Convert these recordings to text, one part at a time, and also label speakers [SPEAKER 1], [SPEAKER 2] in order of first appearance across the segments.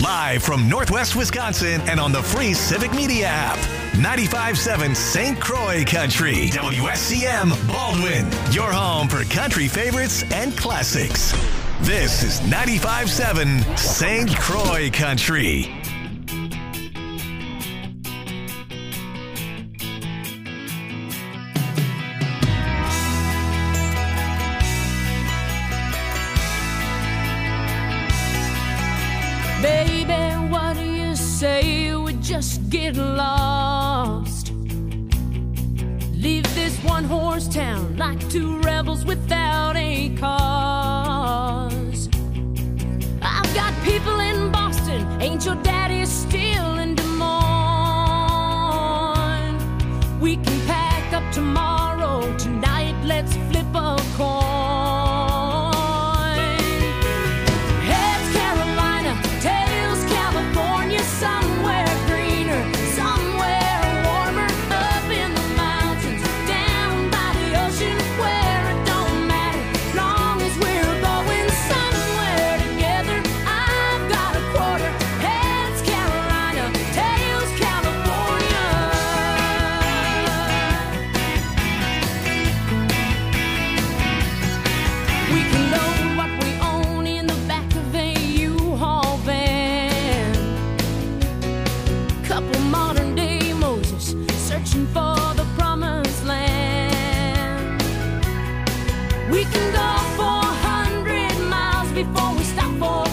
[SPEAKER 1] Live from Northwest Wisconsin and on the free Civic Media app. 95.7 St. Croix Country. WSCM Baldwin. Your home for country favorites and classics. This is 95.7 St. Croix Country.
[SPEAKER 2] Baby, what do you say we just get lost? Leave this one-horse town like two rebels without a cause. I've got people in Boston, ain't your daddy still in Des Moines? We can pack up tomorrow, tonight let's flip a coin. Somewhere greener, somewhere warmer, up in the mountains, down by the ocean, where it don't matter, long as we're going somewhere together. I've got a quarter, heads Carolina, tails California. We can load what we own in the back of a U-Haul van. Couple modern day Moses searching for the promised land. We can go 400 miles before we stop for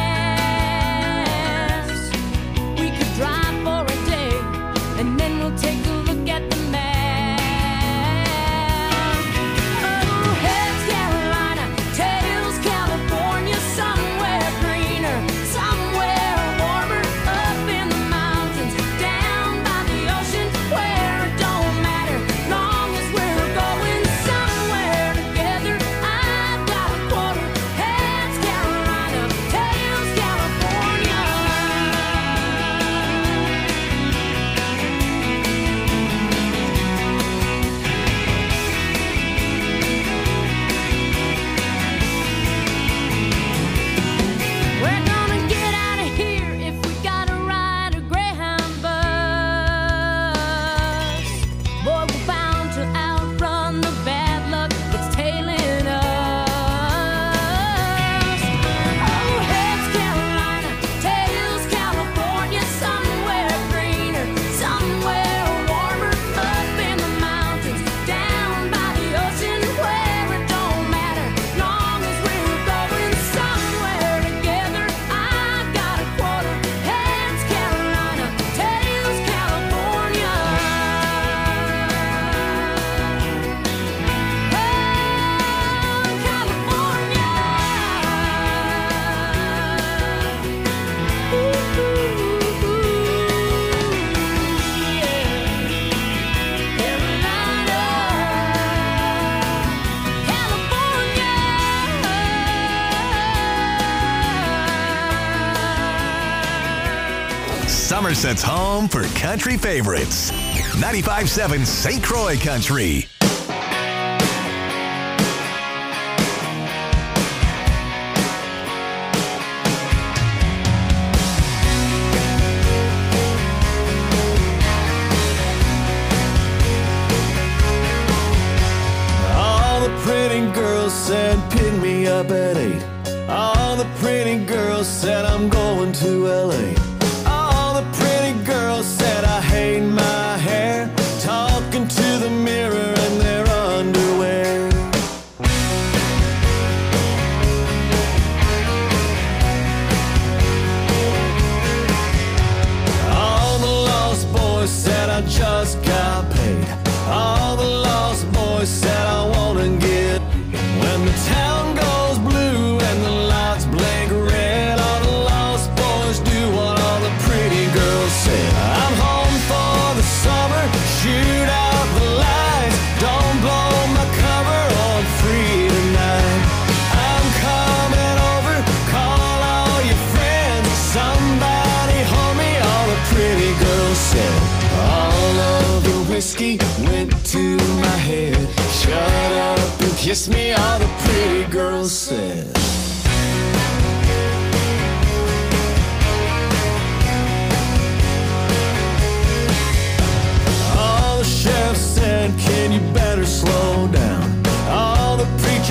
[SPEAKER 2] gas. We could drive for a day and then we'll take a look at the map. Oh, heads Carolina, tails California, somewhere greener, somewhere warmer, up in the mountains, down by the ocean, where it don't matter, long as we're going somewhere together. I've got a quarter, heads Carolina, tails California. We're gonna get out of here if we gotta ride a Greyhound bus. Boy, we're bound to outrun the bad luck that's tailing us. Oh, heads Carolina, tails California, somewhere greener, somewhere warmer, up in the mountains, down by the ocean, where it don't matter, long as we're going somewhere together. I've got a quarter, heads Carolina, tails California. Oh, California. Ooh, yeah. Carolina, California.
[SPEAKER 1] Somerset's home for country favorites. 95.7 St. Croix Country.
[SPEAKER 3] All the pretty girls said pick me up at 8. All the pretty girls said I'm going to LA. All the pretty girls said I hate my hair, talking to the mirror in their underwear. All the lost boys said I just got paid. All the lost boys said I wanna get. When the town goes blue and the lights blink red, all the lost boys do what all the pretty girls said. I'm home for the summer, shoot out the lights, don't blow my cover on free tonight. I'm coming over, call all your friends, somebody hold me, all the pretty girls said. All of the whiskey went to my head, shut up and kiss me, all the pretty girls said.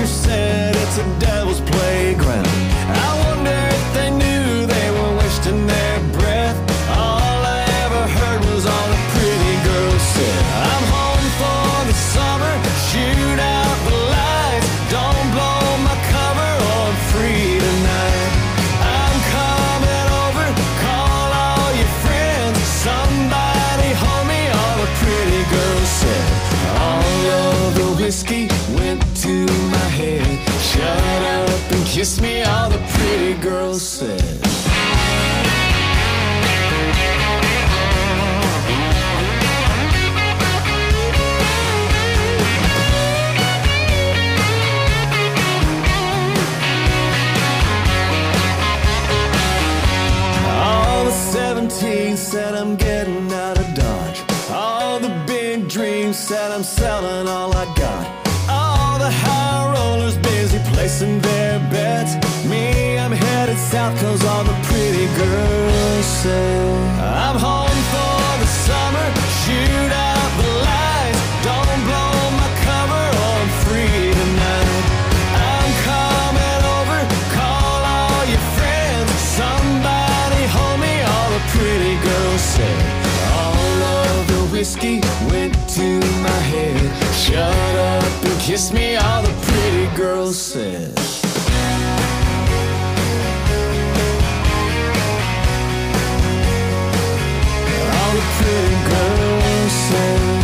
[SPEAKER 3] preacher said it's a devil's playground. I wonder if they knew they were wasting their breath. All I ever heard was all the pretty girls said. I'm home for the summer, shoot out the lights. Don't blow my cover or I'm free tonight. I'm coming over, call all your friends. Somebody hold me, all the pretty girls said. All of the whiskey went to my head. Shut up and kiss me, all the pretty girls said. All the 17 said I'm getting out of Dodge. All the big dreams said I'm selling all I got. All the high rollers busy placing their bets. Me, I'm headed south cause all the pretty girls say. I'm home for the summer, shoot out the lights. Don't blow my cover or I'm free tonight. I'm coming over, call all your friends. Somebody hold me, all the pretty girls say. All of the whiskey went to my head. Shut up and kiss me, all the pretty girls said. All the pretty girls said.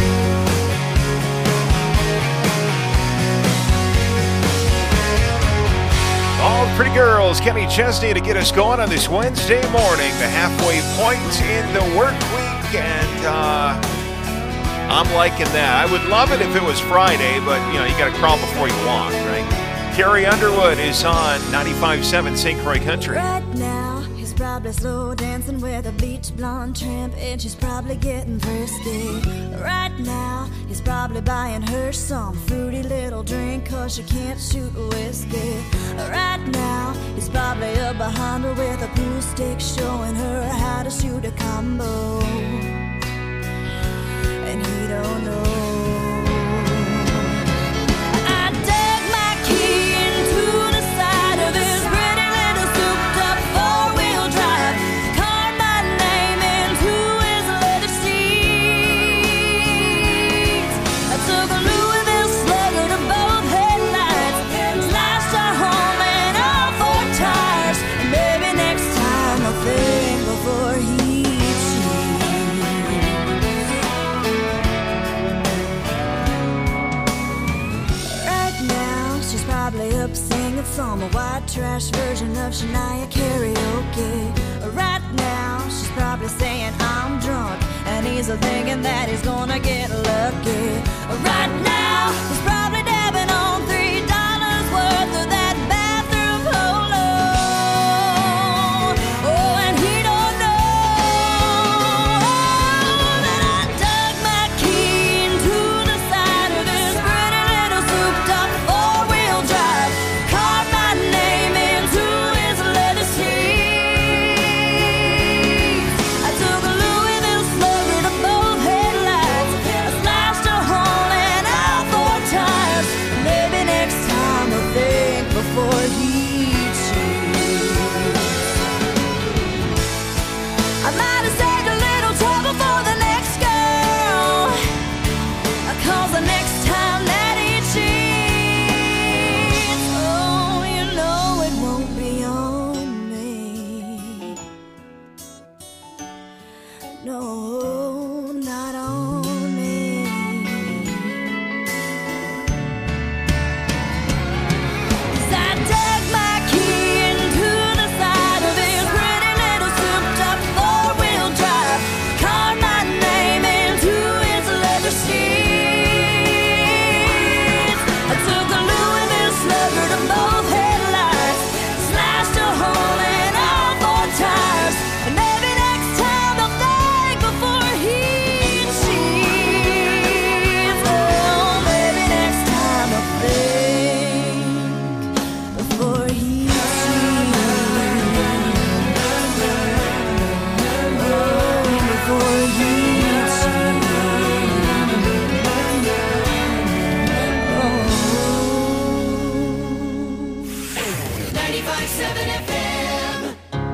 [SPEAKER 4] All the pretty girls, Kenny Chesney to get us going on this Wednesday morning, the halfway point in the work week, and I'm liking that. I would love it if it was Friday, but, you know, you got to crawl before you walk, right? Carrie Underwood is on 95.7 St. Croix Country.
[SPEAKER 2] Right now, he's probably slow dancing with a bleach blonde tramp, and she's probably getting frisky. Right now, he's probably buying her some fruity little drink, cause she can't shoot whiskey. Right now, he's probably up behind her with a pool stick, showing her how to shoot a combo. And he don't know. I dug my key into the side of this pretty little souped-up four-wheel drive, carved my name into his leather seats. I took a Louisville Slugger to both headlights, slashed our home and all four tires. Maybe next time I'll think before he probably up singing some white trash version of Shania karaoke. Right now, she's probably saying I'm drunk, and he's thinking that he's gonna get lucky. Right now, he's probably dabbing on $3 worth of that bathroom polo. Oh, and he don't know that I dug my key into the side of this pretty little souped-up four-wheel drive, carved my name into his leather seats. I took a Louisville Slugger to both headlights, I slashed a hole in all four tires. Maybe next time I'll think before he cheats. I might have saved a little trouble for the next girl, cause the next time that he cheats, oh, you know it won't be on me. No, not on me. 'Cause I dug 95.7 FM.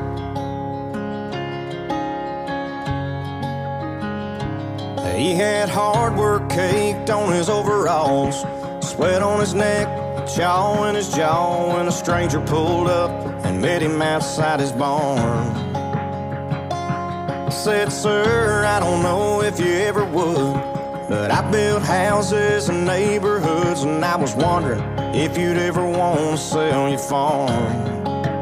[SPEAKER 5] He had hard work caked on his overalls, sweat on his neck, chaw in his jaw, when a stranger pulled up and met him outside his barn. Said, sir, I don't know if you ever would, but I built houses and neighborhoods, and I was wondering if you'd ever want to sell your farm.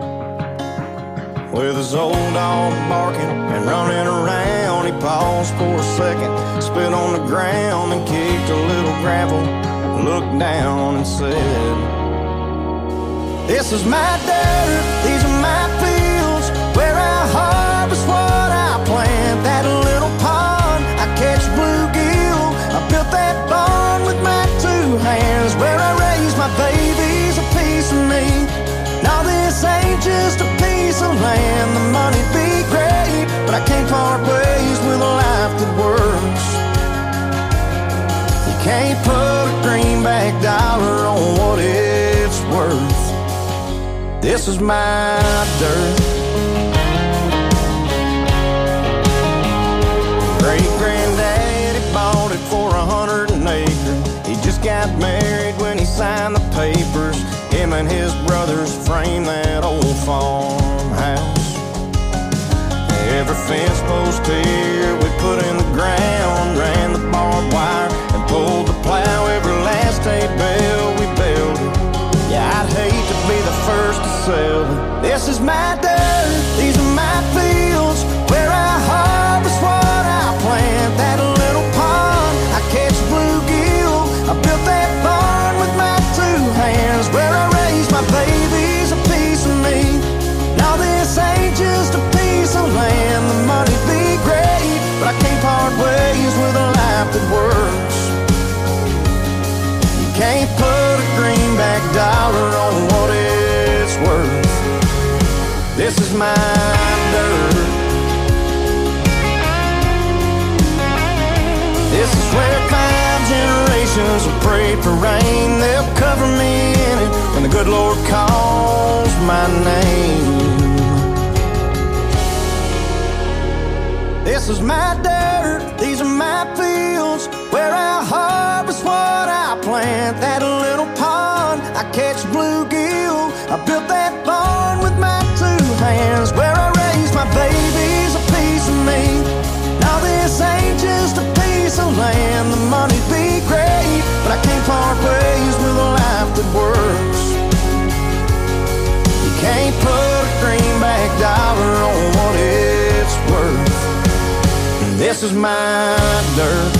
[SPEAKER 5] With his old dog barking and running around, he paused for a second, spit on the ground and kicked a little gravel, looked down and said, this is my dirt, these are my fields, where I harvest what I plant. That little pond, I catch bluegill, I built that barn with my two hands, where I raise my babies, a piece of me. Now this ain't just a piece of land, the money'd be great, but I can't part ways with a life that works. You can't put a greenback dollar on what it's worth. This is my dirt. Great-granddaddy bought it for 100 an acre. He just got married when he signed the papers. Him and his brothers framed that old farmhouse. Every fence post here we put in the ground, ran the barbed wire and pulled the plow. Every last hay bale we built. Yeah, I'd hate to be the first to sell it. This is my dirt, these are my fields, where I harvest what I plant. That little pond, I catch bluegill, I built that barn with my two hands, where I raise my babies, a piece of me. Now this ain't just a piece of land, the money'd be great, but I can't part ways with a life that works. You can't put a greenback dollar on what it's worth. This is my dirt. This is where 5 generations have prayed for rain. They'll cover me in it when the good Lord calls my name. This is my dirt, these are my fields, where I harvest what I plant. That little pond, I catch bluegill, I built that barn with my two hands, where I raise my babies, a piece of me. Now this ain't just a piece of land, the money'd be great, but I can't part ways with a life that works. You can't put a greenback dollar on what it's worth. This is my dirt.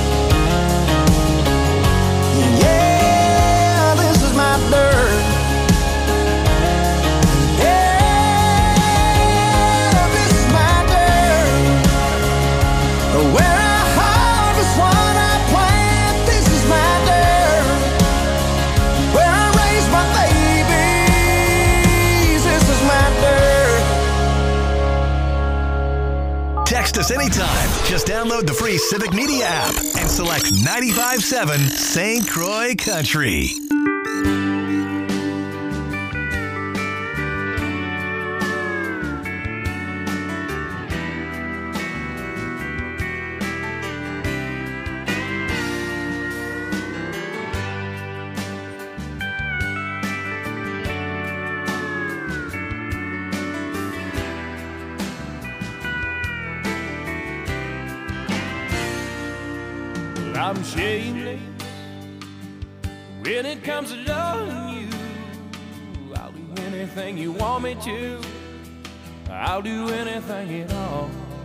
[SPEAKER 5] Yeah, this is my dirt. Yeah, this is my dirt. Where I harvest what I plant. This is my dirt. Where I raise my babies. This is my dirt.
[SPEAKER 1] Text us anytime. Just download the free Civic Media app and select 95.7 St. Croix Country.
[SPEAKER 3] I'm shameless when it comes to loving you. I'll do anything you want me to. I'll do anything at all.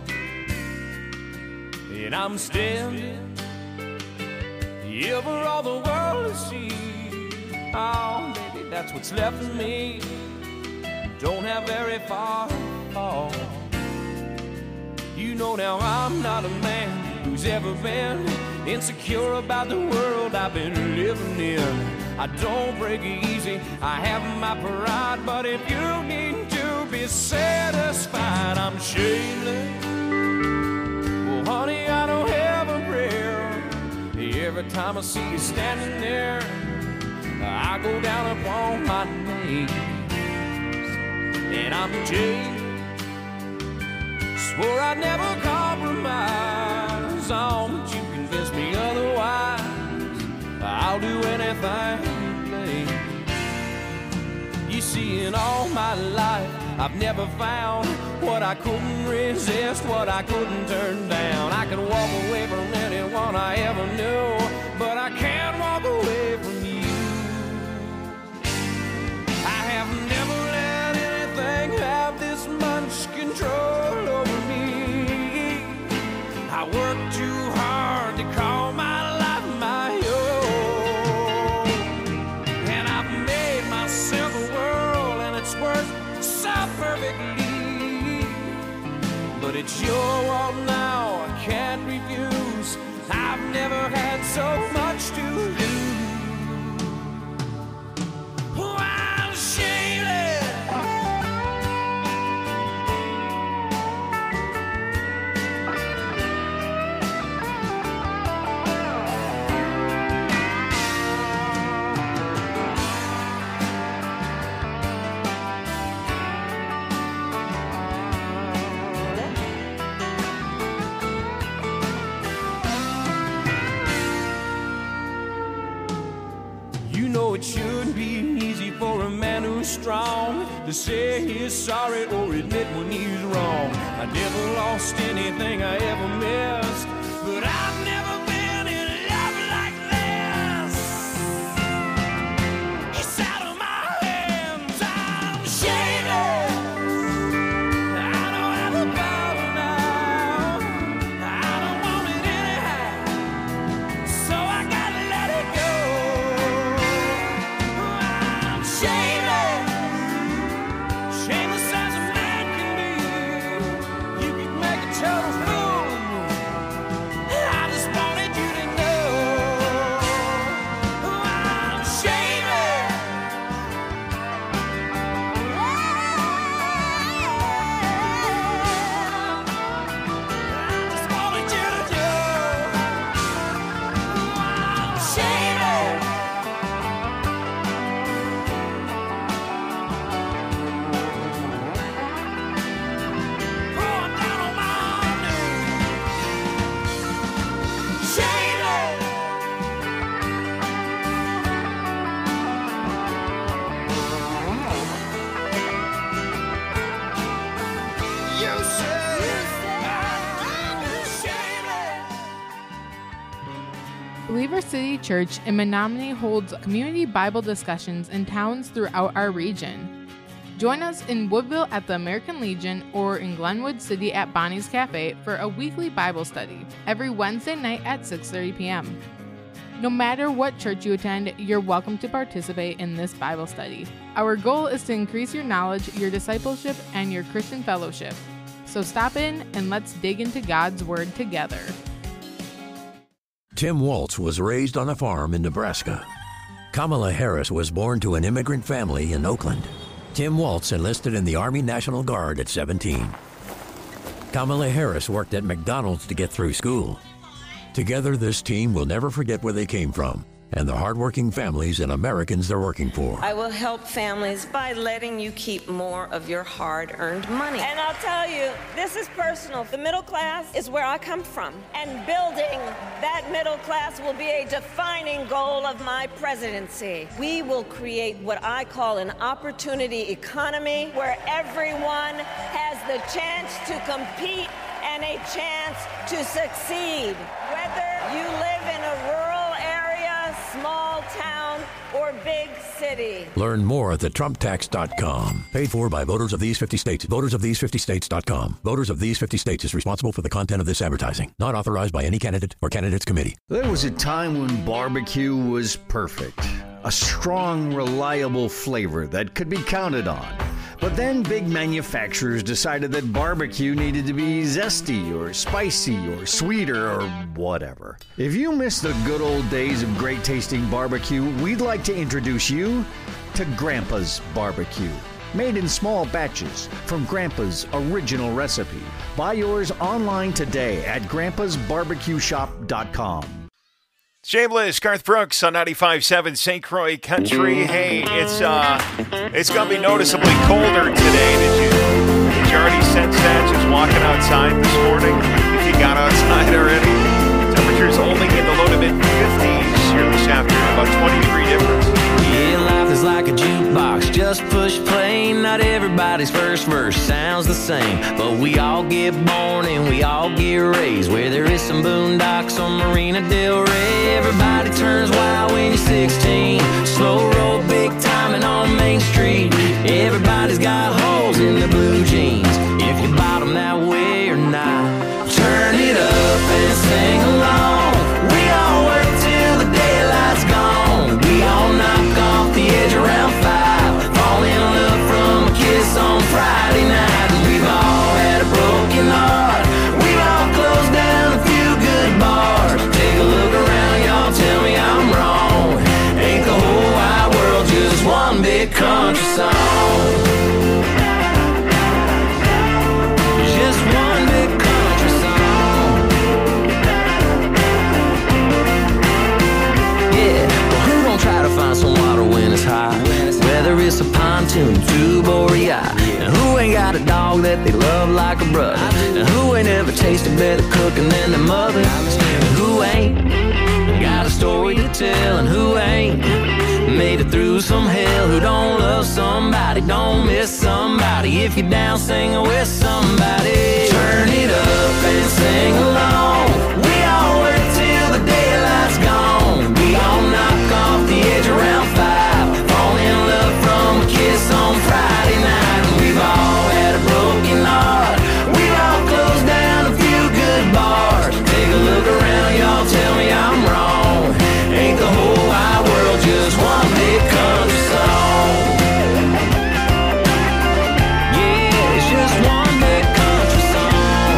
[SPEAKER 3] And I'm standing here for all the world to see. Oh, baby, that's what's left of me. Don't have very far to fall. You know now I'm not a man who's ever been insecure about the world I've been living in. I don't break easy, I have my pride, but if you need to be satisfied, I'm shameless. Well, honey, I don't have a prayer. Every time I see you standing there, I go down upon my knees. I'm Jay. Swore I'd never compromise on, but you convinced me otherwise. I'll do anything you play. You see, in all my life, I've never found what I couldn't resist, what I couldn't turn down. I could walk away from anyone I ever knew, but I can't walk away from you. I have never let anything have this much control over me. I work too hard to call my life my own, and I've made myself a world, and it's worked so perfectly. But it's your world now, I can't refuse. I've never had so much to lose. Oh, I'm shameless. It shouldn't be easy for a man who's strong to say he's sorry or admit when he's wrong. I never lost anything I ever missed, but I've never been in love like this. It's out of my hands, I'm shameless. I don't have the power now, I don't want it anyhow, so I gotta let it go. Shameless as a man can be. You could make a total fool of me. I just wanted you to know I'm shameless. I just wanted you to know I'm shameless.
[SPEAKER 6] Believer City Church in Menominee holds community Bible discussions in towns throughout our region. Join us in Woodville at the American Legion or in Glenwood City at Bonnie's Cafe for a weekly Bible study every Wednesday night at 6:30 p.m. No matter what church you attend, you're welcome to participate in this Bible study. Our goal is to increase your knowledge, your discipleship, and your Christian fellowship. So stop in and let's dig into God's Word together.
[SPEAKER 7] Tim Waltz was raised on a farm in Nebraska. Kamala Harris was born to an immigrant family in Oakland. Tim Waltz enlisted in the Army National Guard at 17. Kamala Harris worked at McDonald's to get through school. Together, this team will never forget where they came from and the hardworking families and Americans they're working for.
[SPEAKER 8] I will help families by letting you keep more of your hard-earned money. And I'll tell you, this is personal. The middle class is where I come from, and building that middle class will be a defining goal of my presidency. We will create what I call an opportunity economy where everyone has the chance to compete and a chance to succeed. Whether you live in a rural area, small town, or big city.
[SPEAKER 7] Learn more at thetrumptax.com. Paid for by voters of these 50 states. Votersofthese50states.com. Voters of these 50 states is responsible for the content of this advertising. Not authorized by any candidate or candidates committee.
[SPEAKER 9] There was a time when barbecue was perfect. A strong, reliable flavor that could be counted on. But then big manufacturers decided that barbecue needed to be zesty or spicy or sweeter or whatever. If you miss the good old days of great tasting barbecue, we'd like to introduce you to Grandpa's Barbecue. Made in small batches from Grandpa's original recipe. Buy yours online today at grandpasbarbecueshop.com.
[SPEAKER 4] Shameless, Garth Brooks on 95.7 St. Croix Country. Hey, it's gonna be noticeably colder today. Did you already sense that just walking outside this morning? If you got outside already, temperatures only in the low to mid 50s here this afternoon, about 20-degree difference.
[SPEAKER 3] Yeah, life is like a jukebox, just push play. Not everybody's first verse sounds the same, but we all get born and we all get raised where there is some boondocks on Marina Del Rey. Everybody turns wild when you're 16, slow roll big timing on Main Street. Everybody's got holes in their blue jeans, if you bottom that way or not. Turn it up and sing along. We all work till the daylight's gone. We all knock off the edge around 5, fall in love from a kiss on Friday night. And we've all had a broken heart, we've all closed down a few good bars. Take a look around, y'all, tell me I'm wrong. Ain't the whole wide world just one big country song? Just one big country song. Yeah, well, who gon' try to find some water when it's high? Whether it's a pontoon, tube, or a yacht. And who ain't got a dog that they love like a brother? And who ain't ever tasted better cooking than their mother? And who ain't got a story to tell? And who ain't made it through some hell? Who don't love somebody, don't miss somebody? If you're down, sing with somebody. Turn it up and sing along. We all work till the daylight's gone. We all knock off the edge around 5, fall in love from a kiss on Friday night. And we've all had a broken heart, we've all closed down a few good bars. Take a look around, y'all, tell me I'm wrong. Ain't the whole wide world just one big country song? Yeah, it's just one big country song.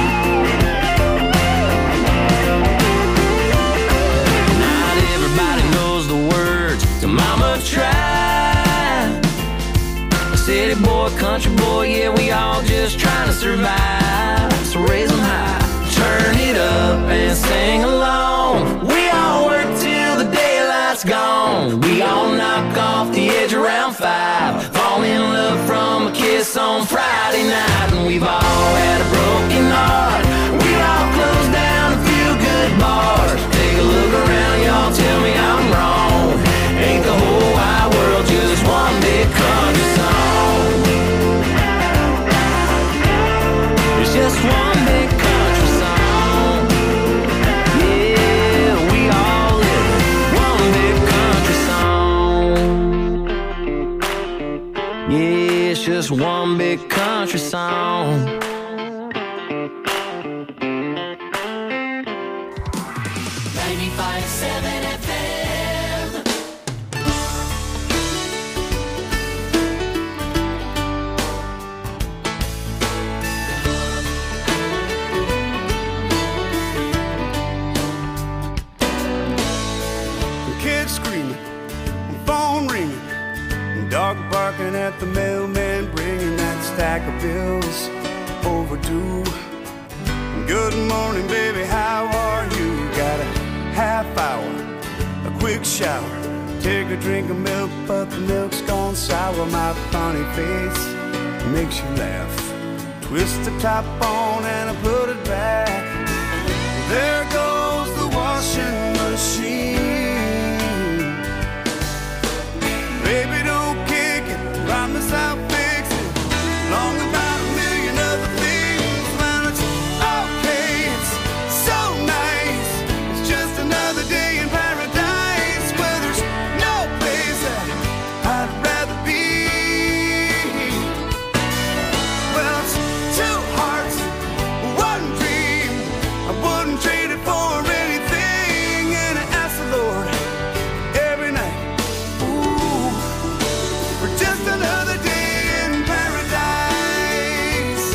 [SPEAKER 3] Not everybody knows the words to Mama Tried. City boy, country boy, yeah, we all just trying to survive. So raise them high, turn it up and sing along. We all work till the daylight's gone. We all knock off the edge around 5, fall in love from a kiss on Friday night. And we've all had a broken heart, we've all closed down a few good bars. Take a look around, y'all, tell me I'm wrong. Ain't the whole wide world just one big country song? It's just one big country song. Yeah, we all live one big country song. Yeah, it's just one big country song.
[SPEAKER 2] 95.7 FM.
[SPEAKER 10] Kids screaming, phone ringing, dog barking at the mailman, bringing that stack of bills overdue. Good morning, baby, how are you? Got a half hour, a quick shower, take a drink of milk, but the milk's gone sour. My funny face makes you laugh. Twist the top on and I put it back. There goes the washing machine. Baby, don't kick it, promise I'll fix it. Long about a million other things. When it's okay, it's so nice. It's just another day in paradise where there's no place that I'd rather be. Well, it's two hearts, one dream. I wouldn't trade it for anything. And I ask the Lord every night, ooh, for just another day in paradise.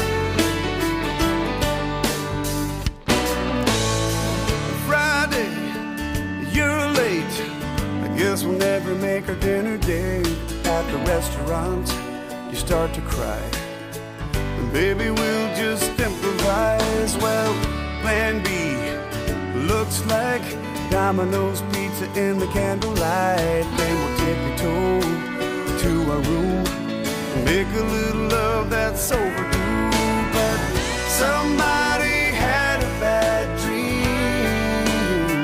[SPEAKER 10] Friday, you're late. I guess we'll never make our dinner date. At the restaurant, you start to cry. And baby, we'll just improvise. Well, plan B looks like Domino's pizza in the candlelight. Then we'll tip your toe to our room and make a little love that's overdue. But somebody had a bad dream.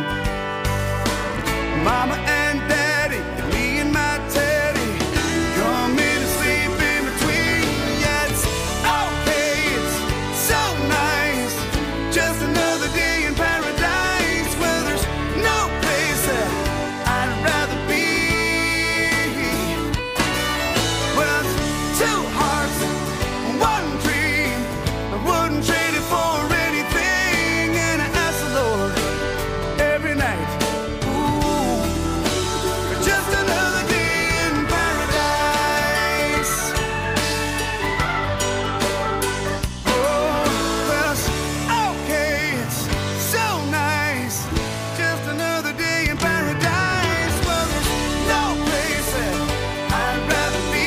[SPEAKER 10] Mama and Daddy, and me and my Teddy, come in to sleep in between. Yeah, it's okay, it's so nice. Just another day in paradise where there's no place that I'd rather be. Well, it's two hearts, one dream. I wouldn't trade it for anything. And I ask the Lord every night, ooh, for just another day in paradise. Oh, well, it's okay, it's so nice. Just another day in paradise. Well, there's no place that I'd rather be.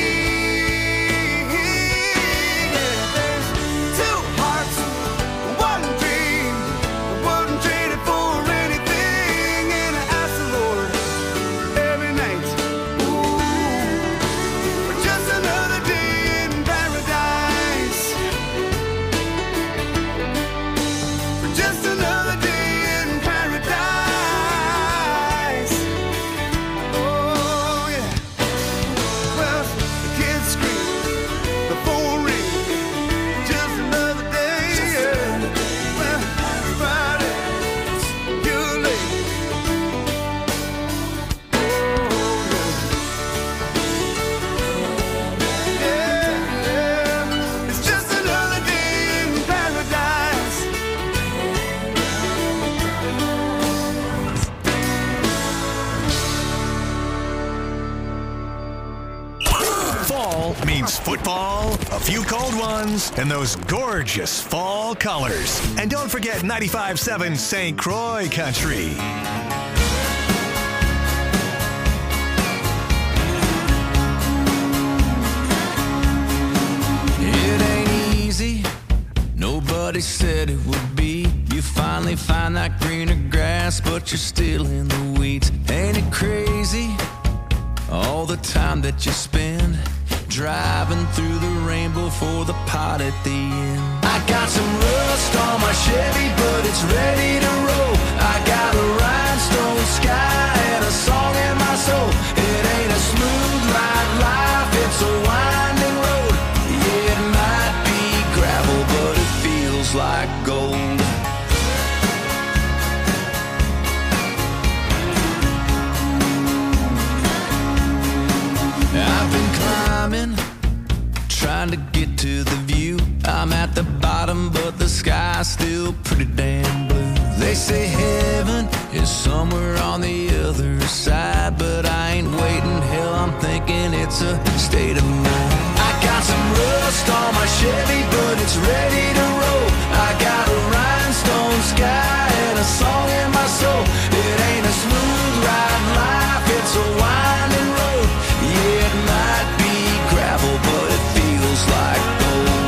[SPEAKER 10] Yeah, there's two hearts, one dream. I wouldn't trade it for anything. And I ask the Lord every night, ooh, for just another day in paradise. For just another day in paradise. Oh, yeah. Well, the kids scream, the phone rings. Just another day. Well, it's Friday, you're late. Oh, yeah. It's just another day in paradise.
[SPEAKER 1] Fall means football, a few cold ones, and those gorgeous fall colors. And don't forget 95.7 St. Croix Country.
[SPEAKER 3] It ain't easy, nobody said it would be. You finally find that greener grass, but you're still in the weeds. Ain't it crazy, all the time that you spend driving through the rainbow for the pot at the end? I got some rust on my Chevy, but it's ready to roll. I got a rhinestone sky and a song in my soul. It ain't a smooth ride life, it's a winding road. Yeah, it might be gravel, but it feels like gold. I've been climbing, trying to get to the view. I'm at the bottom, but the sky's still pretty damn blue. They say heaven is somewhere on the other side, but I ain't waiting. Hell, I'm thinking it's a state of mind. I got some rust on my Chevy, but it's ready to roll. I got a rhinestone sky and a song in my soul. It ain't a smooth ride life, it's a winding road. Yeah, it might be gravel, but it feels like gold.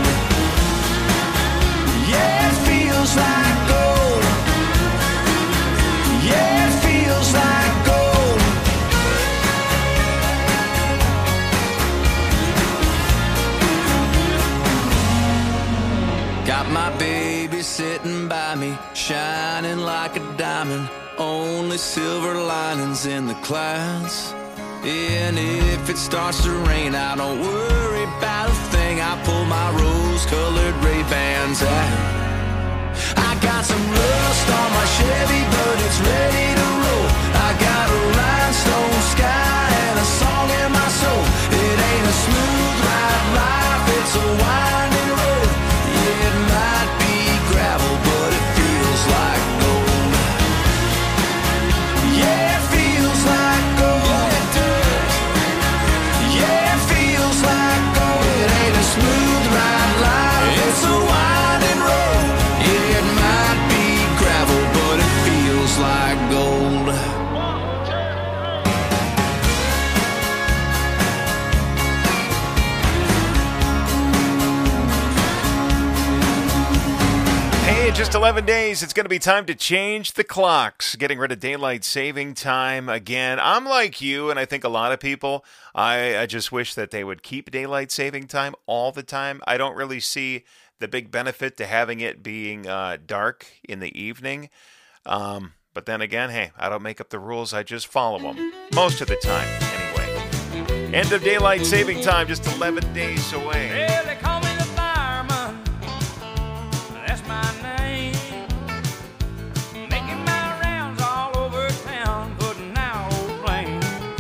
[SPEAKER 3] Yeah, it feels like gold. Yeah, it feels like gold. Got my baby sitting by me, shining like a diamond. Only silver linings in the clouds. And if it starts to rain, I don't worry about a thing. I pull my rose-colored Ray-Bans out. I got some rust on my Chevy, but it's ready to roll. I got a rhinestone sky and a song in my soul. It ain't a smooth ride life, it's a winding road. Yeah, it might be gravel, but it feels like gold. Yeah, it feels like gold. Yeah, it feels like
[SPEAKER 4] just 11 days, it's going to be time to change the clocks, getting rid of daylight saving time again. I'm like you, and I think a lot of people, I just wish that they would keep daylight saving time all the time. I don't really see the big benefit to having it being dark in the evening. But then again, hey, I don't make up the rules. I just follow them most of the time anyway. End of daylight saving time, just 11 days away.
[SPEAKER 3] Yeah, they call me the fireman. That's my name. Making my rounds all over town, putting out old flames.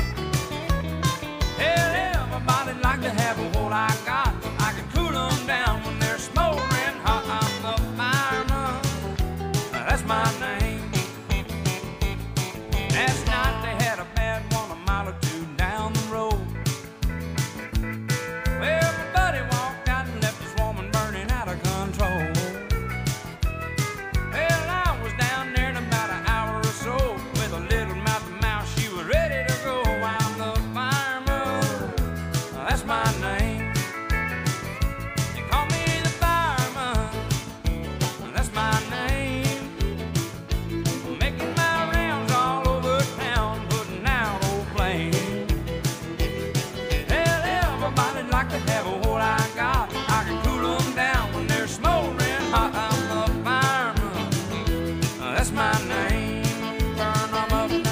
[SPEAKER 3] Hell, everybody like to have what I got. I can cool them down when they're smoldering hot. I'm the fireman. That's my name. Last night they had a bad one a mile or two down the road. Well, everybody walked out and left this woman burning out of control. Well, I was down there in about an hour or so with a little mouth to mouth. She was ready to go. I'm the fireman. That's my name. They call me the fireman. That's my name. Making my rounds all over town, putting out old flames. Hell, everybody like to have what I got. I can cool them down when they're smoldering hot. I'm the fireman. That's my name. Burn them up now.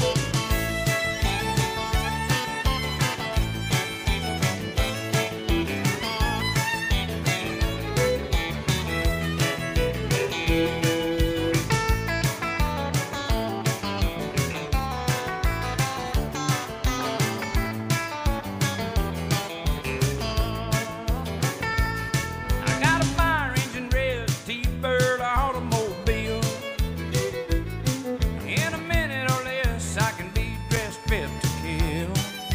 [SPEAKER 3] I got a fire engine red T-Bird automobile. In a minute or less, I can be dressed fit to kill.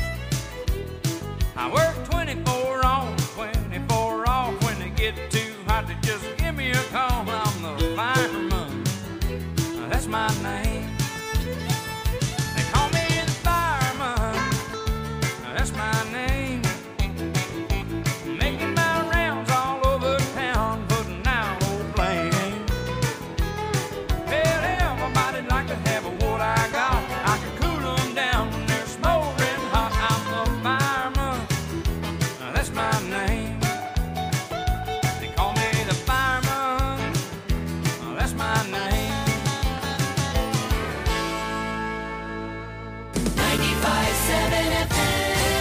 [SPEAKER 3] I work 24 on, 24 off. When they get too hot, they just give me a call. I'm the fireman. That's my name. They call me the fireman. That's my name. Making my rounds all over town, putting out old flames. Well, everybody like to have what I got. I can cool them down when they're smoldering hot. I'm the fireman. That's my name. They call me the fireman. That's my name.
[SPEAKER 2] 95.7 FM.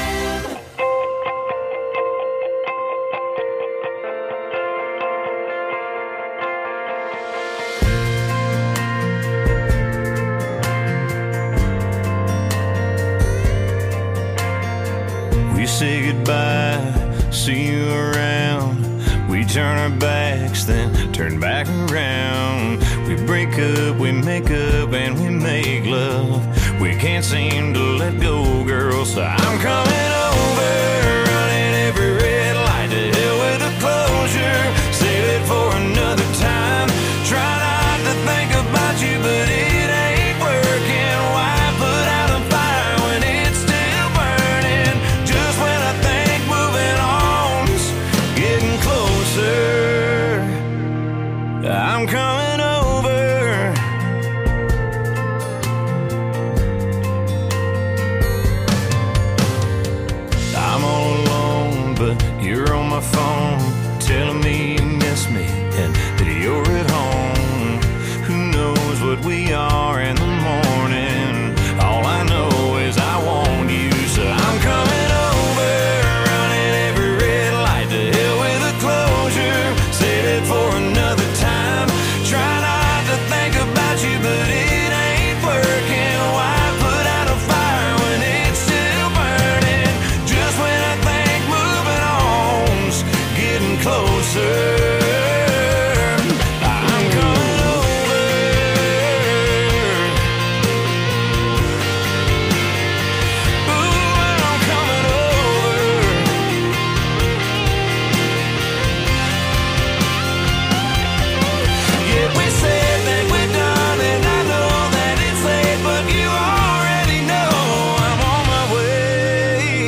[SPEAKER 3] We say goodbye, see you around. We turn our backs, then turn back around. We break up, we make up, and we make love. We can't seem to let go, girl, so I'm coming over, running every red light. To hell with the closure, save it for another time. Try not to think about you, but it ain't working. Why put out a fire when it's still burning? Just when I think moving on's getting closer, I'm coming over. I'm all alone, but you're on my phone, telling me you miss me and that you're at home. Who knows what we are in the morning? All I know is I want you, so I'm coming over, running every red light. To hell with the closure, save it for another time. Try not to think about you, but it ain't working. Why put out a fire when it's still burning? Just when I think moving on's getting closer, I'm coming over. Ooh, I'm coming over. Yeah, we said that we're done, and I know that it's late, but you already know I'm on my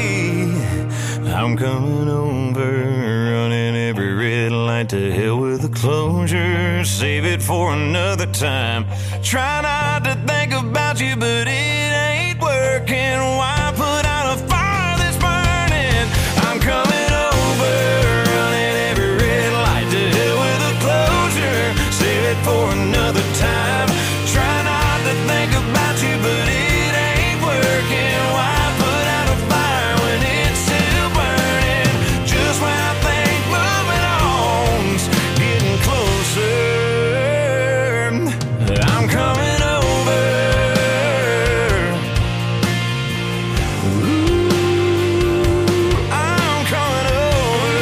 [SPEAKER 3] way. I'm coming over, running every red light. To hell with the closure, save it for another time. Try not to think about you, but it ain't working. Why put out a fire that's burning? I'm coming over, running every red light. To hell with the closure, save it for another time. Try not to think about you, but it ain't working. Why put out a fire when it's still burning? Just when I think moving on's getting closer, I'm coming over. Ooh, I'm coming over.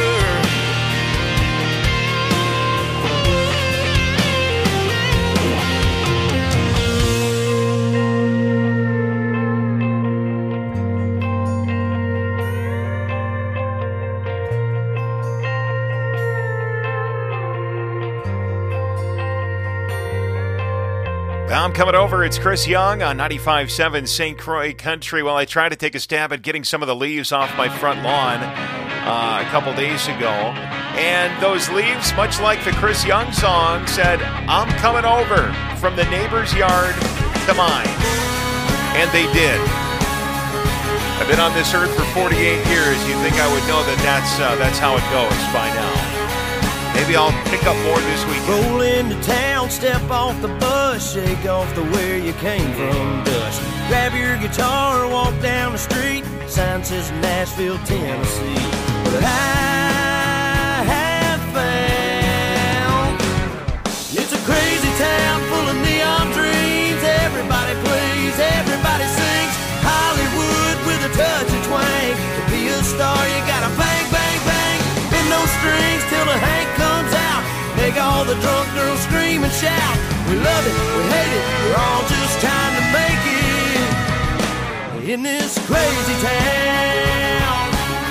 [SPEAKER 4] I'm coming over. It's Chris Young on 95.7 St. Croix Country. Well, I tried to take a stab at getting some of the leaves off my front lawn a couple days ago. And those leaves, much like the Chris Young song, said, I'm coming over from the neighbor's yard to mine. And they did. I've been on this earth for 48 years. You'd think I would know that that's how it goes by now. Maybe I'll pick up more this weekend.
[SPEAKER 3] Roll into town, step off the bus, shake off the where you came from dust. Grab your guitar, walk down the street. Sign says Nashville, Tennessee. But I have found it's a crazy town full of neon dreams. Everybody plays, everybody sings. Hollywood with a touch of twang. To be a star, you gotta bang, bang, bang. Bend those strings till the Hank comes out. Make all the drunk girls scream and shout. We love it, we hate it, we're all just trying to make it in this crazy town.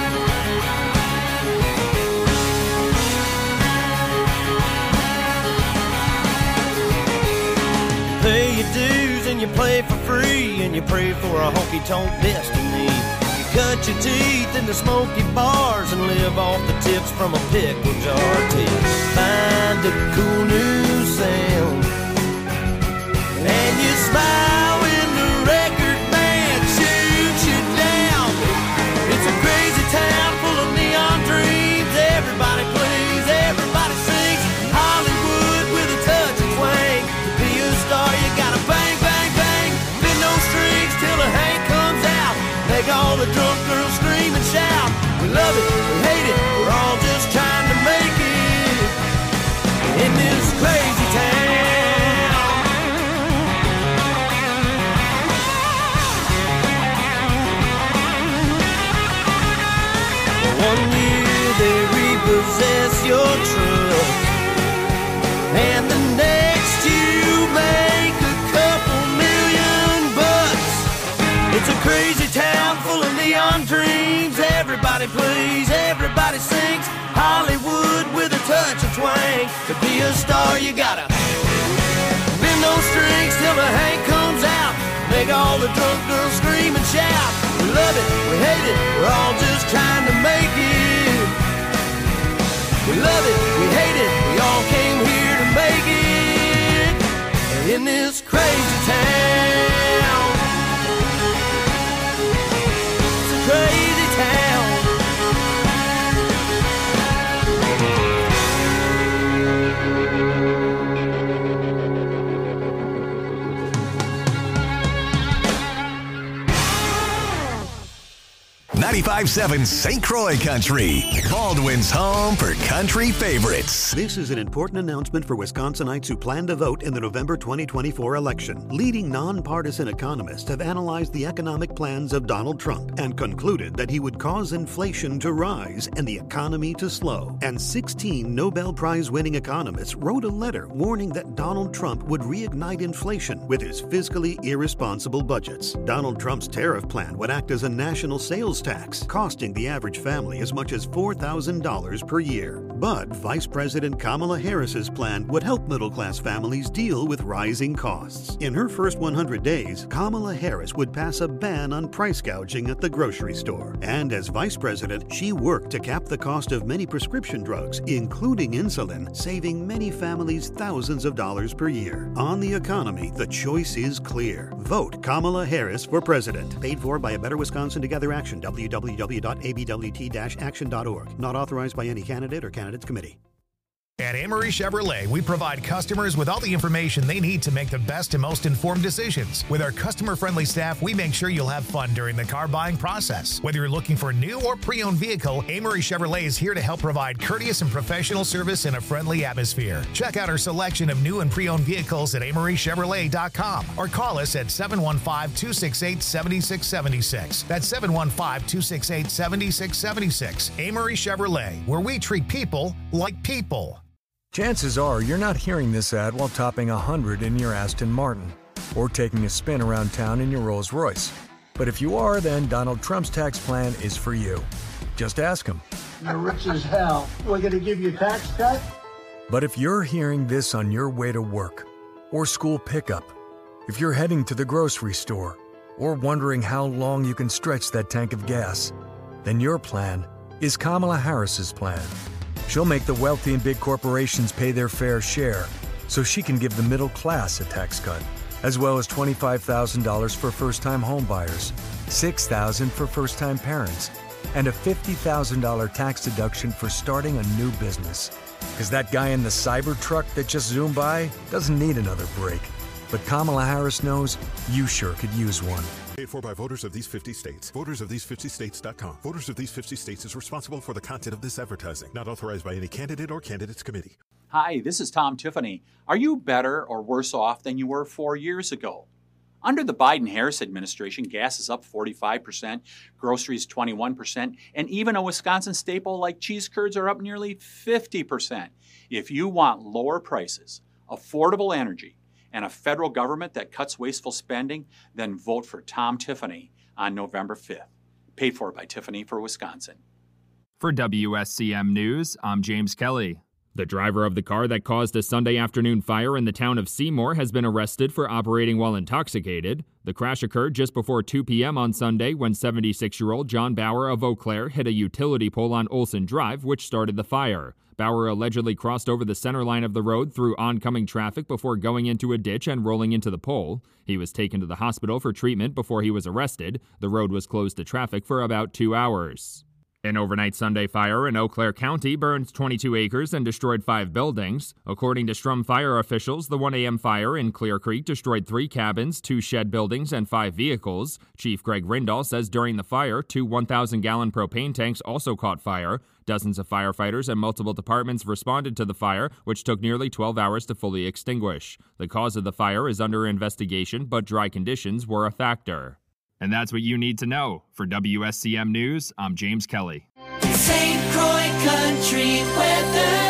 [SPEAKER 3] Pay your dues and you play for free, and you pray for a honky-tonk destiny. You cut your teeth in the smoky bars and live off the tips from a pickle jar till find a cool new sound. And you smile when the record man shoots you down. It's a crazy town full of neon dreams. Everybody plays, everybody sings. Hollywood with a touch of twang. To be a star, you gotta bang, bang, bang. Bend those strings till the Hank comes out. Make all the drunk girls scream and shout. We love it, we hate it, we're all just trying to make it in this crazy town. One year they repossess your truck, and the next you make a couple $1,000,000. It's a crazy town full of neon dreams. Everybody plays, everybody sings. Hollywood with a touch of twang. To be a star, you gotta bend those strings till the Hank comes out. Make all the drunk girls scream and shout. We love it, we hate it, we're all just trying to make it. We love it, we hate it, we all came here to make it in this crazy town. It's a crazy town.
[SPEAKER 1] .7 St. Croix Country, Baldwin's home for country favorites.
[SPEAKER 11] This is an important announcement for Wisconsinites who plan to vote in the November 2024 election. Leading nonpartisan economists have analyzed the economic plans of Donald Trump and concluded that he would cause inflation to rise and the economy to slow. And 16 Nobel Prize-winning economists wrote a letter warning that Donald Trump would reignite inflation with his fiscally irresponsible budgets. Donald Trump's tariff plan would act as a national sales tax, costing the average family as much as $4,000 per year. But Vice President Kamala Harris's plan would help middle-class families deal with rising costs. In her first 100 days, Kamala Harris would pass a ban on price gouging at the grocery store. And as Vice President, she worked to cap the cost of many prescription drugs, including insulin, saving many families thousands of dollars per year. On the economy, the choice is clear. Vote Kamala Harris for president. Paid for by A Better Wisconsin Together Action, www.abwt-action.org. Not authorized by any candidate or candidates committee.
[SPEAKER 12] At Amory Chevrolet, we provide customers with all the information they need to make the best and most informed decisions. With our customer-friendly staff, we make sure you'll have fun during the car buying process. Whether you're looking for a new or pre-owned vehicle, Amory Chevrolet is here to help provide courteous and professional service in a friendly atmosphere. Check out our selection of new and pre-owned vehicles at AmoryChevrolet.com or call us at 715-268-7676. That's 715-268-7676. Amory Chevrolet, where we treat people like people.
[SPEAKER 13] Chances are you're not hearing this ad while topping 100 in your Aston Martin or taking a spin around town in your Rolls Royce. But if you are, then Donald Trump's tax plan is for you. Just ask him.
[SPEAKER 14] You're rich as hell. We're going to give you a tax cut?
[SPEAKER 13] But if you're hearing this on your way to work or school pickup, if you're heading to the grocery store or wondering how long you can stretch that tank of gas, then your plan is Kamala Harris's plan. She'll make the wealthy and big corporations pay their fair share so she can give the middle class a tax cut, as well as $25,000 for first-time homebuyers, $6,000 for first-time parents, and a $50,000 tax deduction for starting a new business. Because that guy in the cyber truck that just zoomed by doesn't need another break. But Kamala Harris knows you sure could use one.
[SPEAKER 15] Paid for by voters of these 50 states. VotersOfThese50States.com. Voters of these 50 states is responsible for the content of this advertising. Not authorized by any candidate or candidates committee.
[SPEAKER 16] Hi, this is Tom Tiffany. Are you better or worse off than you were 4 years ago? Under the Biden-Harris administration, gas is up 45%, groceries 21%, and even a Wisconsin staple like cheese curds are up nearly 50%. If you want lower prices, affordable energy, and a federal government that cuts wasteful spending, then vote for Tom Tiffany on November 5th. Paid for by Tiffany for Wisconsin.
[SPEAKER 17] For WSCM News, I'm James Kelly. The driver of the car that caused a Sunday afternoon fire in the town of Seymour has been arrested for operating while intoxicated. The crash occurred just before 2 p.m. on Sunday when 76-year-old John Bauer of Eau Claire hit a utility pole on Olson Drive, which started the fire. Bauer allegedly crossed over the center line of the road through oncoming traffic before going into a ditch and rolling into the pole. He was taken to the hospital for treatment before he was arrested. The road was closed to traffic for about 2 hours. An overnight Sunday fire in Eau Claire County burned 22 acres and destroyed 5 buildings. According to Strum fire officials, the 1 a.m. fire in Clear Creek destroyed 3 cabins, 2 shed buildings, and 5 vehicles. Chief Greg Rindall says during the fire, 2 1,000-gallon propane tanks also caught fire. Dozens of firefighters and multiple departments responded to the fire, which took nearly 12 hours to fully extinguish. The cause of the fire is under investigation, but dry conditions were a factor. And that's what you need to know. For WSCM News, I'm James Kelly.
[SPEAKER 2] St. Croix Country weather.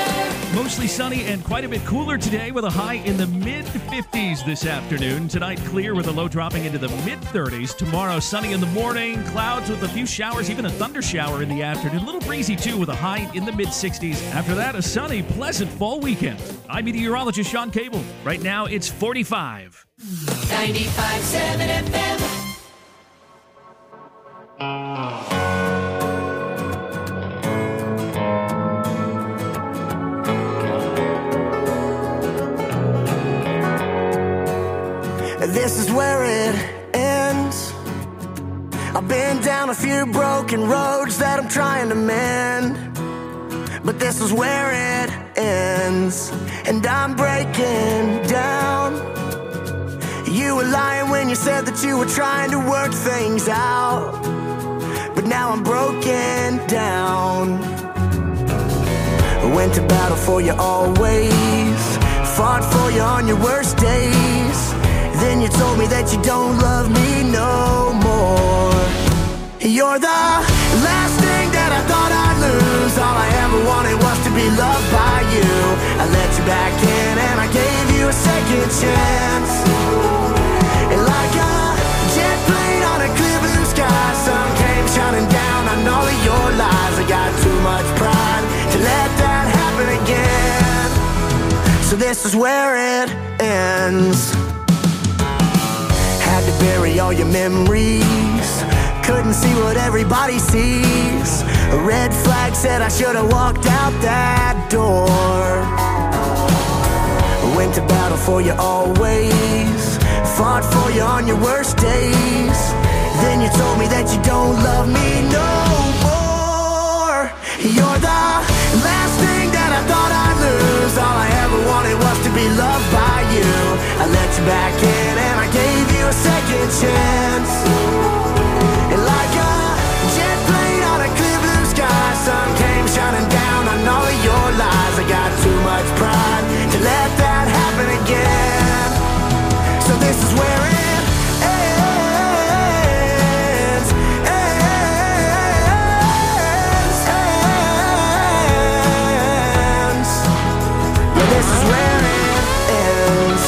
[SPEAKER 18] Mostly sunny and quite a bit cooler today with a high in the mid-50s this afternoon. Tonight clear with a low dropping into the mid-30s. Tomorrow sunny in the morning, clouds with a few showers, even a thunder shower in the afternoon. A little breezy too with a high in the mid-60s. After that, a sunny, pleasant fall weekend. I'm meteorologist Sean Cable. Right now it's 45.
[SPEAKER 2] 95.7 FM.
[SPEAKER 19] This is where it ends. I've been down a few broken roads that I'm trying to mend, but this is where it ends, and I'm breaking down. You were lying when you said that you were trying to work things out, but now I'm broken down. I went to battle for you always, fought for you on your worst days. Then you told me that you don't love me no more. You're the last thing that I thought I'd lose. All I ever wanted was to be loved by you. I let you back in and I gave you a second chance. And like a jet plane on a clear blue sky, sun came shining down this is where it ends. Had to bury all your memories, couldn't see what everybody sees. A red flag said I should have walked out that door. Went to battle for you always, fought for you on your worst days. Then you told me that you don't love me no more. You're the last thing that I thought I'd lose. All I ever wanted was to be loved by you. I let you back in and I gave you a second chance. And like a jet plane on a clear blue sky, sun came shining down on all of your lies. I got too much pride to let that happen again. So this is where it ends. Yeah, this is where it ends.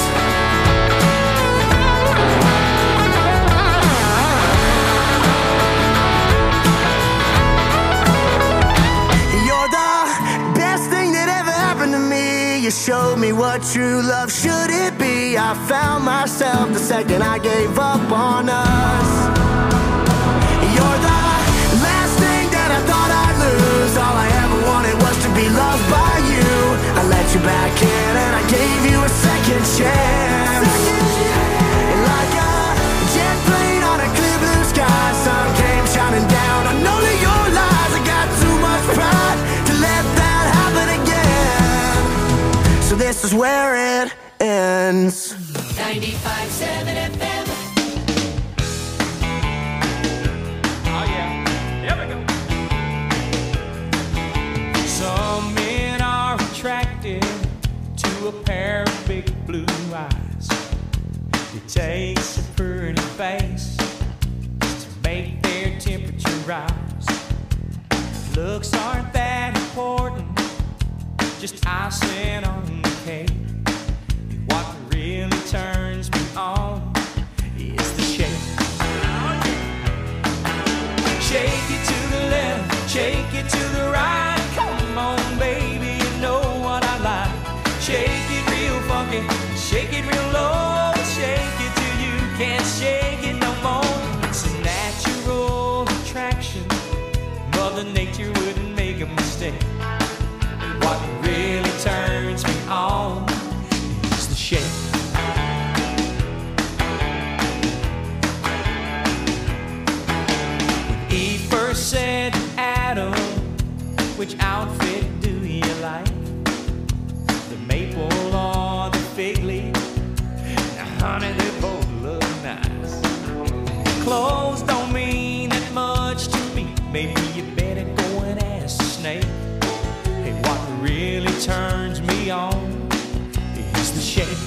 [SPEAKER 19] You're the best thing that ever happened to me. You showed me what true love should it be. I found myself the second I gave up on us. You're the last thing that I thought I'd lose. All I ever wanted was to be loved by you. I let you back in and I gave you a second chance. And like a jet plane on a clear blue sky, sun came shining down on all of your lies. I got too much pride to let that happen again. So this is where it ends.
[SPEAKER 2] 95.7 FM.
[SPEAKER 3] Oh yeah, here we go. Some men are attracted to a pair of big blue eyes. It takes a pretty face to make their temperature rise. Looks aren't that important, just icing on the cake. What really turns me on is the shake. Shake it to the left, shake it to the right. Come on, baby, you know what I like. Shake it real funky, shake it real low. Shake it till you can't shake it no more. It's a natural attraction, Mother Nature wouldn't make a mistake. And what really turns me on is the shake. When Eve first said to Adam, which outfit do you like? The maple or the fig leaf? Now honey, they both look nice. Clothes don't mean that much to me. Maybe you better go and ask the snake. Hey, what really turns me on is the shake.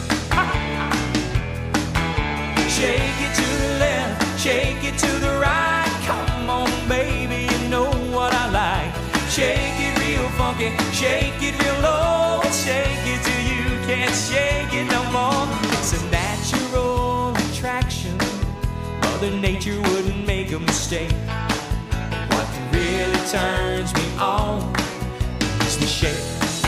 [SPEAKER 3] Shake it to the left, shake it to the right. Come on, baby, you know what I like. Shake it real funky, shake it real low. Shake it till you can't shake it no more. It's a natural attraction, Mother Nature wouldn't make a mistake. What really turns me on is the shake.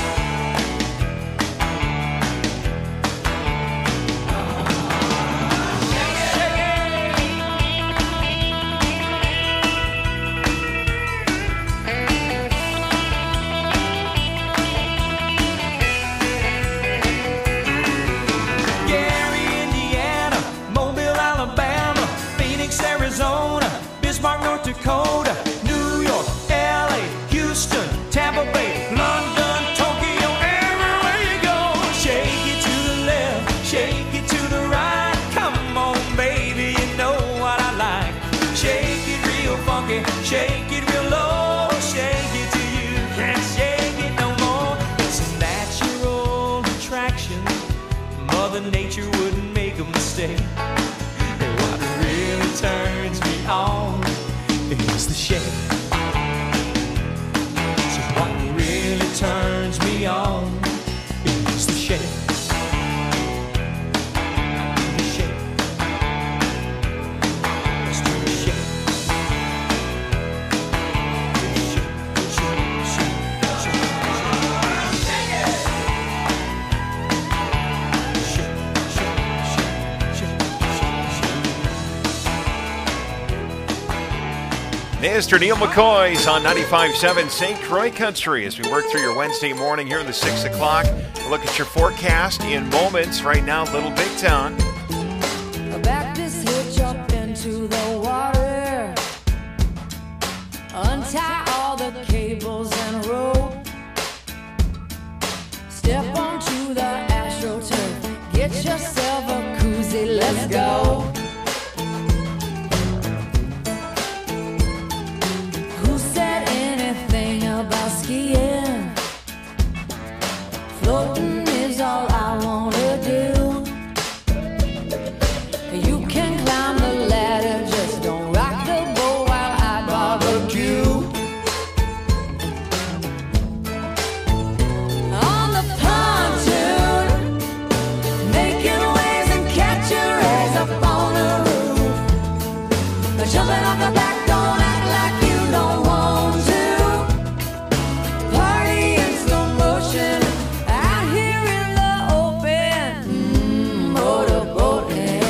[SPEAKER 3] Arizona, Bismarck, North Dakota, New York, LA, Houston, Tampa Bay, London, Tokyo, everywhere you go. Shake it to the left, shake it to the right. Come on, baby, you know what I like. Shake it real funky, shake it real low. Shake it till you can't shake it no more. It's a natural attraction, Mother Nature wouldn't make a mistake. Turns me on is the shake. So what really turns me on is the shake. The shake. Let's do the shake. Shake, shake, shake, shake, shake.
[SPEAKER 4] Mr. Neil McCoy's on 95.7 St. Croix Country as we work through your Wednesday morning here in the 6 o'clock. Look at your forecast in moments. Right now, Little Big Town.
[SPEAKER 2] Back this hitch up into the water. Untie all the cables and rope. Step onto the AstroTurf. Get yourself a koozie, let's go. Who said anything about skiing? Floating is all I wanna do. You can climb the ladder, just don't rock the boat while I barbecue. On the pontoon, making waves and catching rays up on the roof. Jumping off the back, don't act like you don't want to. Party in slow motion, out here in the open. Motorboating.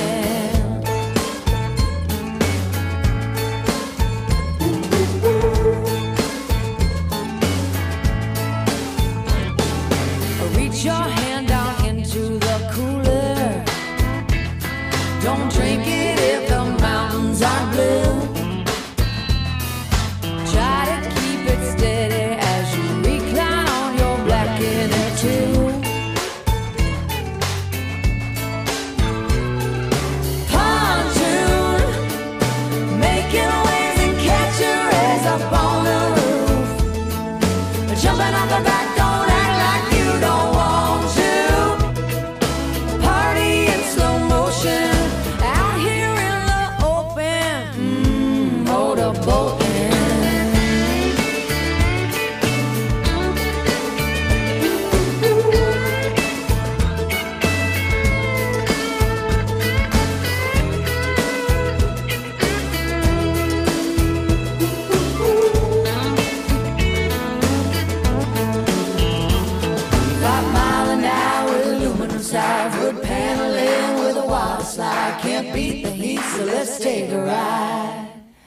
[SPEAKER 2] Reach your hand down into the cooler. Don't drink it if the mountains are blue. Try to keep it steady as you recline on your black inner tube. Pontoon, making waves and catching rays up on the roof. Jumping off the back, don't act like you don't want to. Party in slow motion, out here in the open. Motorboating. Wood paneling with a water slide. Can't beat the heat, so let's take a ride.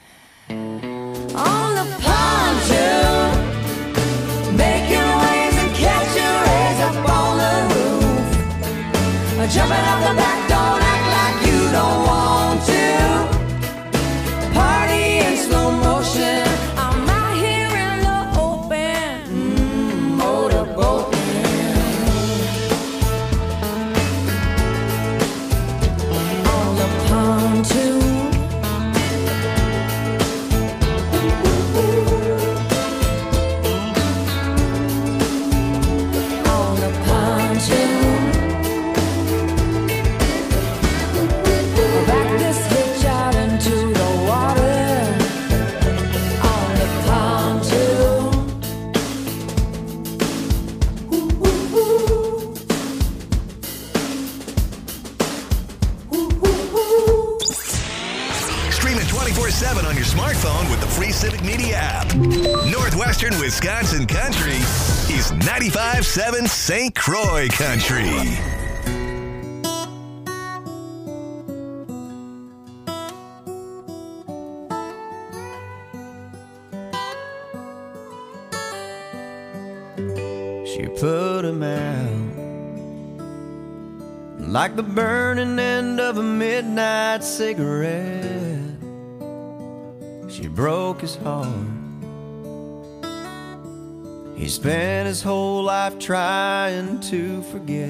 [SPEAKER 2] On the pontoon, making waves and catching rays up on the roof. Jumping off the back, don't act like you don't want to. Party in slow motion, I'm out here in the open. Motorboating. Pontoon. On the pontoon. Back this hitch out into the water. On the pontoon.
[SPEAKER 1] Stream it 24/7 on your smartphone with the free Civic Media app. Northwestern Wisconsin Country is 95.7 St. Croix Country.
[SPEAKER 3] She put him out like the burning end of a midnight cigarette. She broke his heart. He spent his whole life trying to forget.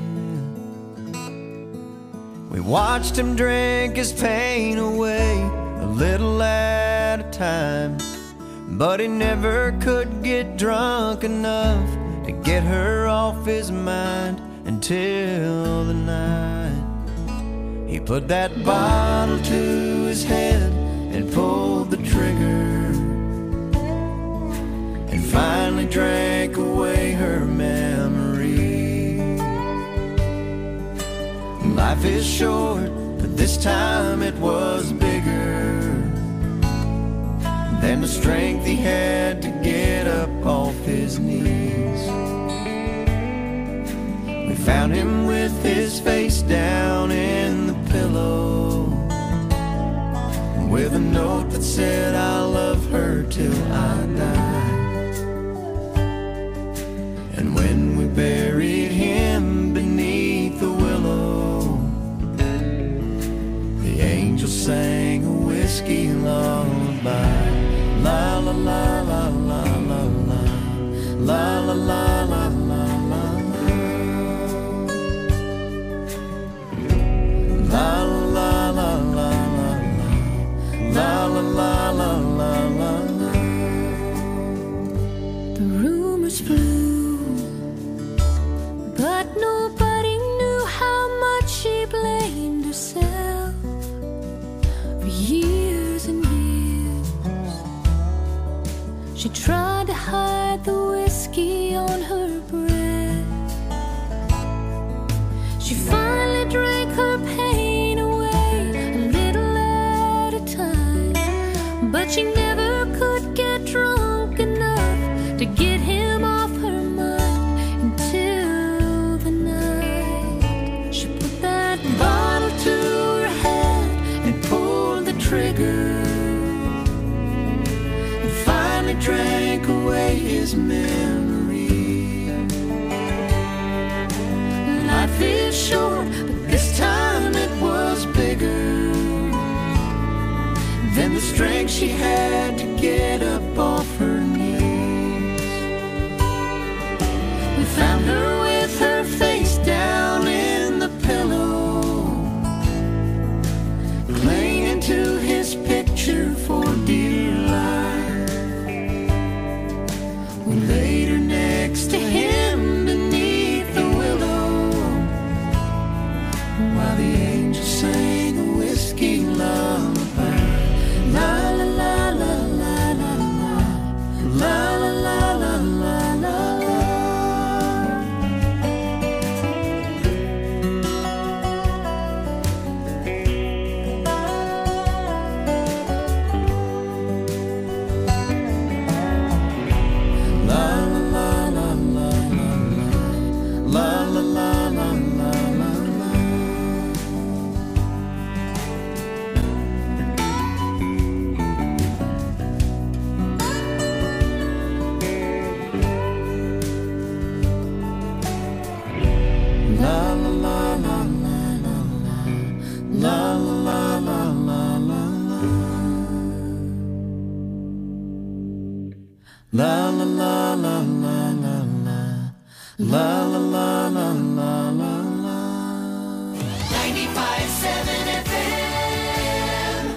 [SPEAKER 3] We watched him drink his pain away a little at a time, but he never could get drunk enough to get her off his mind until the night he put that bottle to his head and pulled the trigger and finally drank away her memory. Life is short, but this time it was bigger than the strength he had to get up off his knees. We found him with his face down in the pillow, with a note that said, I love her la la la la la. La la la la la la la la la la la.
[SPEAKER 2] The rumors flew, but nobody knew how much she blamed herself for years and years. She tried to hide the whiskey on her breath. She finally drank her pain away a little at a time, but she never could get drunk enough to get him off her mind until the night she put that bottle to her head and pulled the trigger and finally drank away his memory. Life is short, but this time it was bigger than the strength she had to get up off her knees. We found her with her face down in the pillow, clinging to his picture for dear life. We laid her next to him beneath the willow, while the angels sang a whiskey lullaby. La la la la la la la, la la la la la la la. La la la la la la la, la la la la la la la. 95.7 FM.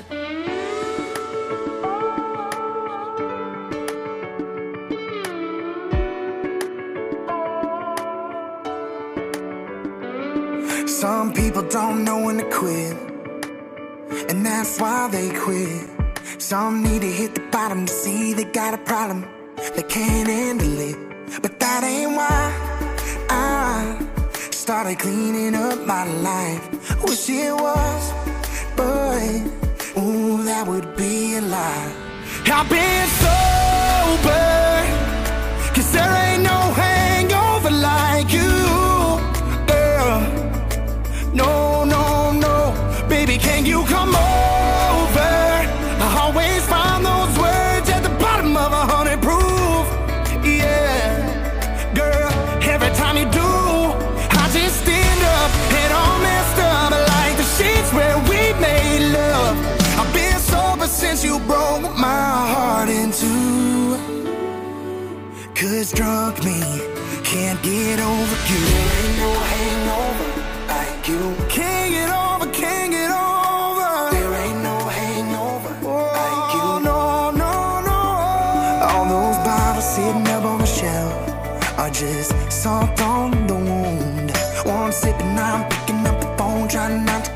[SPEAKER 19] Some people don't know when to quit, and that's why they quit. Some need to hit the bottom to see they got a problem. They can't handle it, but that ain't why I started cleaning up my life. Wish it was, but ooh, that would be a lie. I've been sober, 'cause there ain't no hangover like you, girl. No, no, no, baby, can you come over? I always find those words at the bottom of 100 proof. Yeah, girl, every time you do, I just stand up and all messed up like the sheets where we made love. I've been sober since you broke my heart in two. 'Cause drunk me can't get over you. There ain't no hangover like you. Can't get over, can't get over. There ain't no hangover like you. No, no, no. All those bottles sitting up on the shelf are just salt on the wound. One sip and I'm picking up the phone, trying not to